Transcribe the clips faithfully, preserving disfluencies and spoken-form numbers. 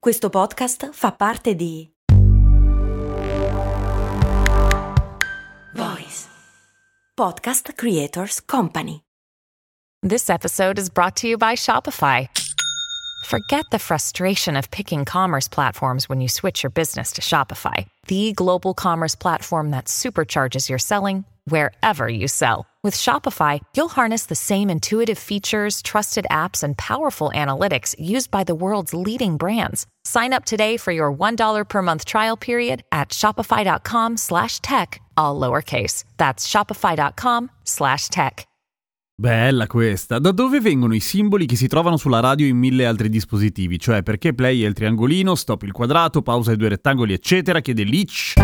Questo podcast fa parte di Voice Podcast Creators Company. This episode is brought to you by Shopify. Forget the frustration of picking commerce platforms when you switch your business to Shopify, the global commerce platform that supercharges your selling wherever you sell. With Shopify, you'll harness the same intuitive features, trusted apps, and powerful analytics used by the world's leading brands. Sign up today for your one dollar per month trial period at shopify.com slash tech, all lowercase. That's shopify.com slash tech. Bella questa. Da dove vengono i simboli che si trovano sulla radio in mille altri dispositivi? Cioè, perché play è il triangolino, stop il quadrato, pausa i due rettangoli, eccetera, chiede Leach.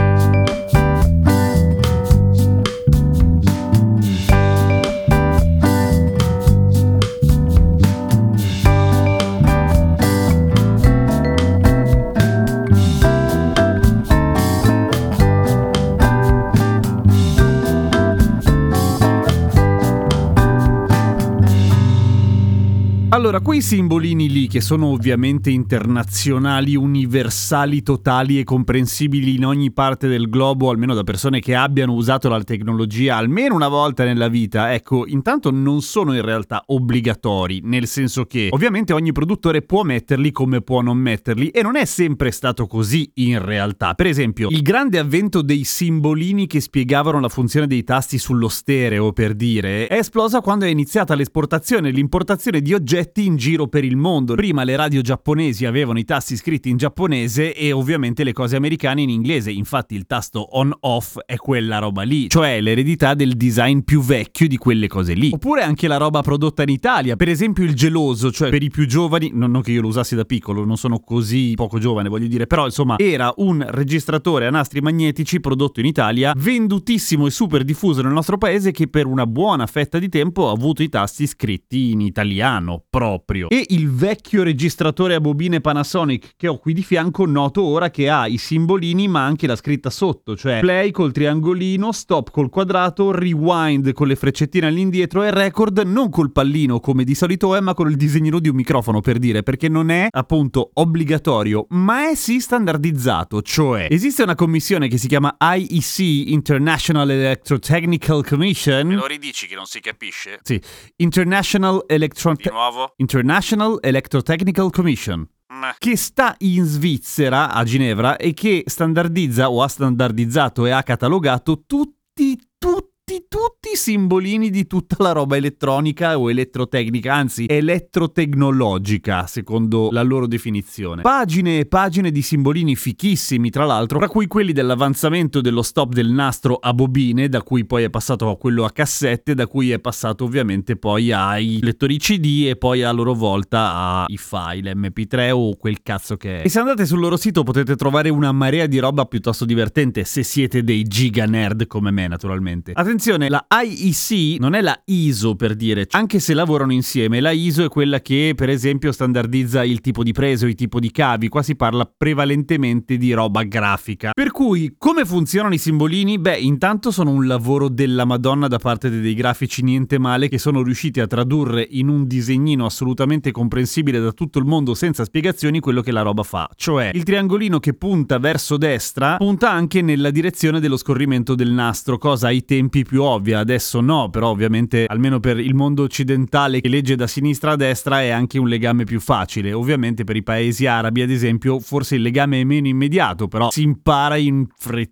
Allora, quei simbolini lì, che sono ovviamente internazionali, universali, totali e comprensibili in ogni parte del globo, almeno da persone che abbiano usato la tecnologia almeno una volta nella vita, ecco, intanto non sono in realtà obbligatori, nel senso che ovviamente ogni produttore può metterli come può non metterli, e non è sempre stato così in realtà. Per esempio, il grande avvento dei simbolini che spiegavano la funzione dei tasti sullo stereo, per dire, è esplosa quando è iniziata l'esportazione e l'importazione di oggetti in giro per il mondo. Prima le radio giapponesi avevano i tasti scritti in giapponese e ovviamente le cose americane in inglese, infatti il tasto on-off è quella roba lì, cioè l'eredità del design più vecchio di quelle cose lì. Oppure anche la roba prodotta in Italia, per esempio il geloso, cioè per i più giovani, non, non che io lo usassi da piccolo, non sono così poco giovane voglio dire, però insomma era un registratore a nastri magnetici prodotto in Italia, vendutissimo e super diffuso nel nostro paese, che per una buona fetta di tempo ha avuto i tasti scritti in italiano proprio. E il vecchio registratore a bobine Panasonic che ho qui di fianco, noto ora che ha i simbolini ma anche la scritta sotto, cioè play col triangolino, stop col quadrato, rewind con le freccettine all'indietro e record non col pallino come di solito è, ma con il disegnino di un microfono, per dire, perché non è appunto obbligatorio ma è sì standardizzato. Cioè esiste una commissione che si chiama I E C, International Electrotechnical Commission. Me lo ridici che non si capisce? Sì, International Electro... Di nuovo? International Electrotechnical Commission, Meh. che sta in Svizzera, a Ginevra, e che standardizza o ha standardizzato e ha catalogato tutti, tutti, tutti i simbolini di tutta la roba elettronica o elettrotecnica, anzi elettrotecnologica, secondo la loro definizione. Pagine e pagine di simbolini fichissimi, tra l'altro, tra cui quelli dell'avanzamento dello stop del nastro a bobine, da cui poi è passato a quello a cassette, da cui è passato ovviamente poi ai lettori C D e poi a loro volta ai file M P tre o quel cazzo che è. E se andate sul loro sito potete trovare una marea di roba piuttosto divertente, se siete dei giga nerd come me, naturalmente. Attenzione, la I E C non è la I S O, per dire, anche se lavorano insieme. La I S O è quella che per esempio standardizza il tipo di prese o il tipo di cavi, qua si parla prevalentemente di roba grafica. Per cui come funzionano i simbolini? Beh, intanto sono un lavoro della Madonna da parte dei grafici niente male, che sono riusciti a tradurre in un disegnino assolutamente comprensibile da tutto il mondo senza spiegazioni quello che la roba fa. Cioè il triangolino che punta verso destra punta anche nella direzione dello scorrimento del nastro, cosa ai tempi più ovvia, adesso no, però ovviamente almeno per il mondo occidentale che legge da sinistra a destra è anche un legame più facile. Ovviamente per i paesi arabi, ad esempio, forse il legame è meno immediato, però si impara in fretta.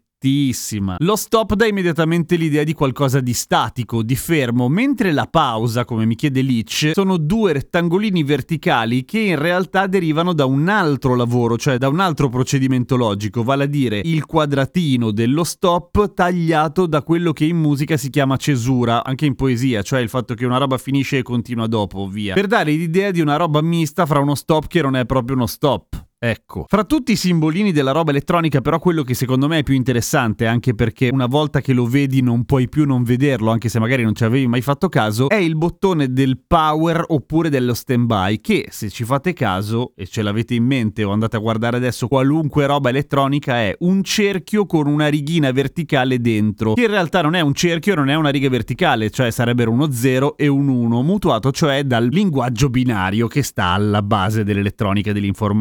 Lo stop dà immediatamente l'idea di qualcosa di statico, di fermo, mentre la pausa, come mi chiede Leach, sono due rettangolini verticali che in realtà derivano da un altro lavoro, cioè da un altro procedimento logico, vale a dire il quadratino dello stop tagliato da quello che in musica si chiama cesura, anche in poesia, cioè il fatto che una roba finisce e continua dopo, via, per dare l'idea di una roba mista fra uno stop che non è proprio uno stop. Ecco, fra tutti i simbolini della roba elettronica, però quello che secondo me è più interessante, anche perché una volta che lo vedi non puoi più non vederlo, anche se magari non ci avevi mai fatto caso, è il bottone del power oppure dello standby, che se ci fate caso e ce l'avete in mente o andate a guardare adesso qualunque roba elettronica, è un cerchio con una righina verticale dentro, che in realtà non è un cerchio, non è una riga verticale, cioè sarebbero uno zero e un uno, mutuato cioè dal linguaggio binario che sta alla base dell'elettronica e dell'informatica.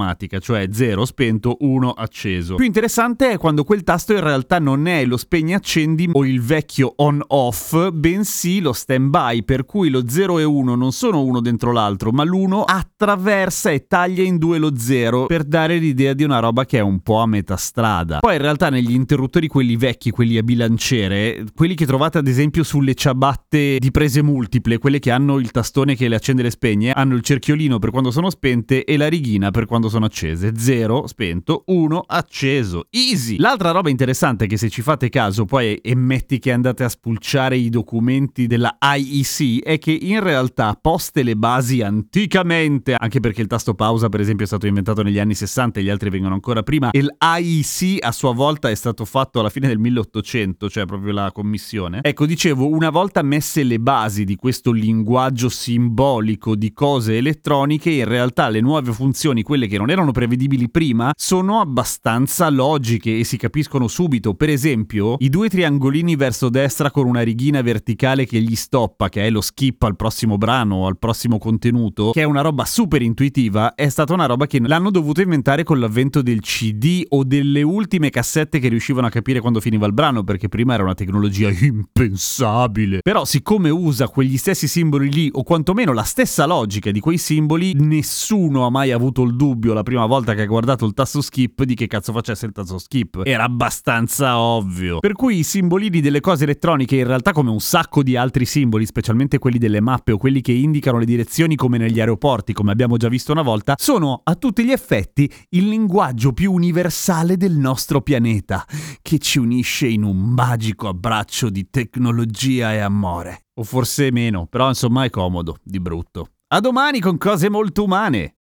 cioè zero spento, uno acceso. Più interessante è quando quel tasto in realtà non è lo spegni accendi o il vecchio on off, bensì lo standby, per cui lo zero e uno non sono uno dentro l'altro, ma l'uno attraversa e taglia in due lo zero per dare l'idea di una roba che è un po' a metà strada. Poi in realtà negli interruttori quelli vecchi, quelli a bilanciere, quelli che trovate ad esempio sulle ciabatte di prese multiple, quelle che hanno il tastone che le accende e le spegne, hanno il cerchiolino per quando sono spente e la righina per quando sono accese. zero spento, uno acceso. Easy! L'altra roba interessante che se ci fate caso poi e metti che andate a spulciare i documenti della I E C è che in realtà poste le basi anticamente, anche perché il tasto pausa per esempio è stato inventato negli anni sessanta e gli altri vengono ancora prima, e l'I E C a sua volta è stato fatto alla fine del milleottocento, cioè proprio la commissione. Ecco, dicevo, una volta messe le basi di questo linguaggio simbolico di cose elettroniche, in realtà le nuove funzioni, quelle che non erano prevedibili prima, sono abbastanza logiche e si capiscono subito. Per esempio, i due triangolini verso destra con una righina verticale che gli stoppa, che è lo skip al prossimo brano o al prossimo contenuto, che è una roba super intuitiva, è stata una roba che l'hanno dovuto inventare con l'avvento del C D o delle ultime cassette che riuscivano a capire quando finiva il brano, perché prima era una tecnologia impensabile. Però siccome usa quegli stessi simboli lì, o quantomeno la stessa logica di quei simboli, nessuno ha mai avuto il dubbio la prima volta che ha guardato il tasto skip di che cazzo facesse il tasto skip. Era abbastanza ovvio. Per cui i simbolini delle cose elettroniche, in realtà come un sacco di altri simboli, specialmente quelli delle mappe o quelli che indicano le direzioni come negli aeroporti, come abbiamo già visto una volta, sono a tutti gli effetti il linguaggio più universale del nostro pianeta, che ci unisce in un magico abbraccio di tecnologia e amore. O forse meno, però insomma è comodo, di brutto. A domani con cose molto umane!